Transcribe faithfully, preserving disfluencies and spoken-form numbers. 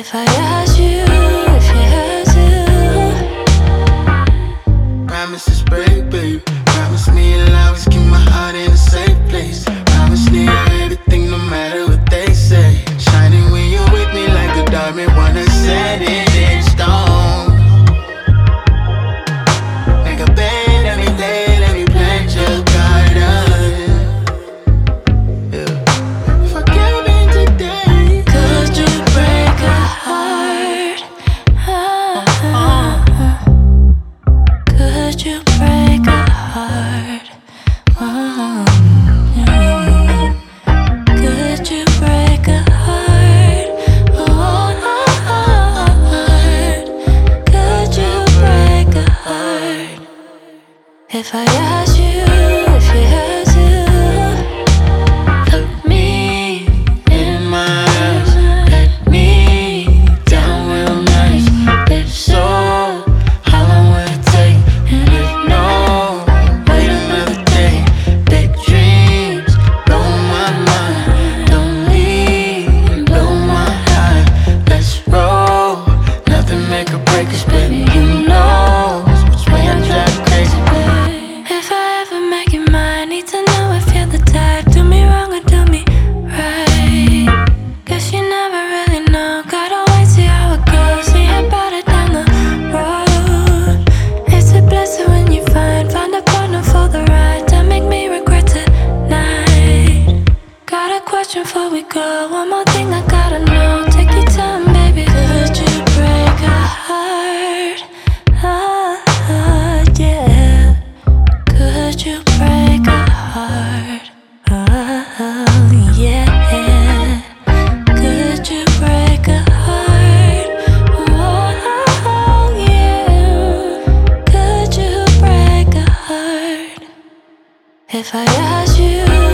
If I ask you if you had to, promises break, babe. Promise me you'll always keep my heart in a safe place. Promise me everything no matter what they say. Shining when you're with me like a diamond, wanna set it in stone. Make a bed every day, let me plant your garden. Yeah. If I came in today, could you break a heart? Ah, could you break a heart? Oh, yeah. Could you break a heart? Oh, could you break a heart? If I asked you if you had to, look me in my eyes, let me down real nice. If so, how long will it take? And if no, wait another day. Big dreams, blow my mind. Don't leave, blow my high. Let's roll, nothing make or break us, baby. You know which way I drive crazy, baby. if I ever make you mine, need to know if you're the type. Do me wrong or do me right. Guess you never really know. Gotta wait, see how it goes. See about it down the road. It's a blessing when you find Find a partner for the ride. Don't make me regret tonight. Got a question before we go. One more thing I gotta know. Take your time, baby. Could you break a heart? Ah, ah, yeah. Could you break a heart? Oh, yeah. Could you break a heart? Oh, yeah. Could you break a heart? If I asked you